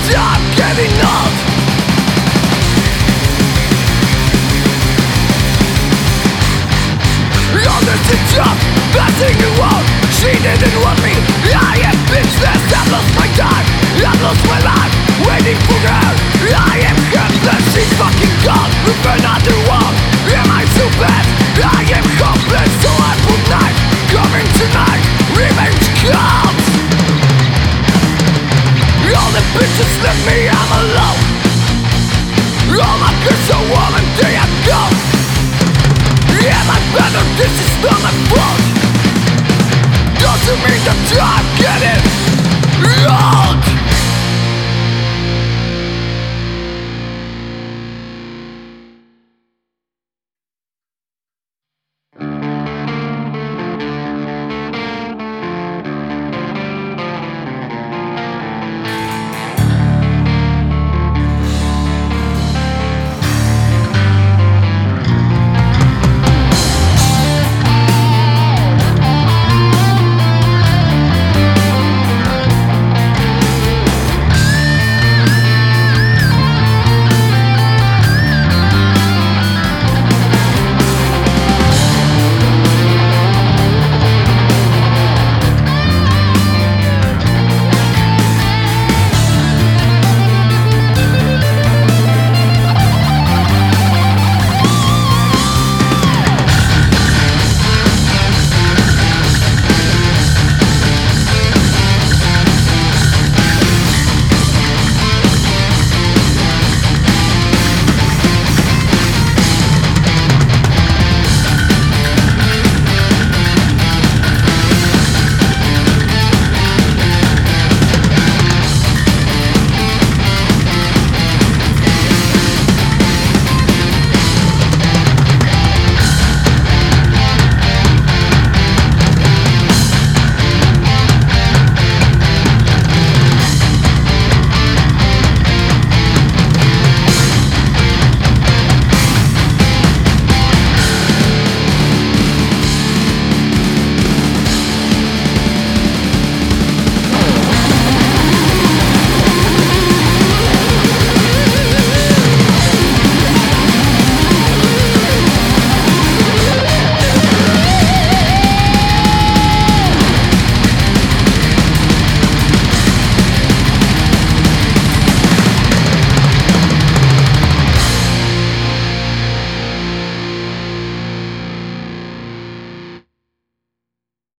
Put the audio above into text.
I'm getting old. All this is just passing you out. She didn't want me, I am bitchless. I've lost my time, I've lost my life, waiting for her. I am helpless, she's fucking gone with another one. Am I so bad? I am hopeless, so I put knife. Coming tonight, revenge comes. All the bitches left me, I'm alone. All my girls are woman, they are gone. Yeah, my brother, this is not my fault. Doesn't mean that I'm getting old.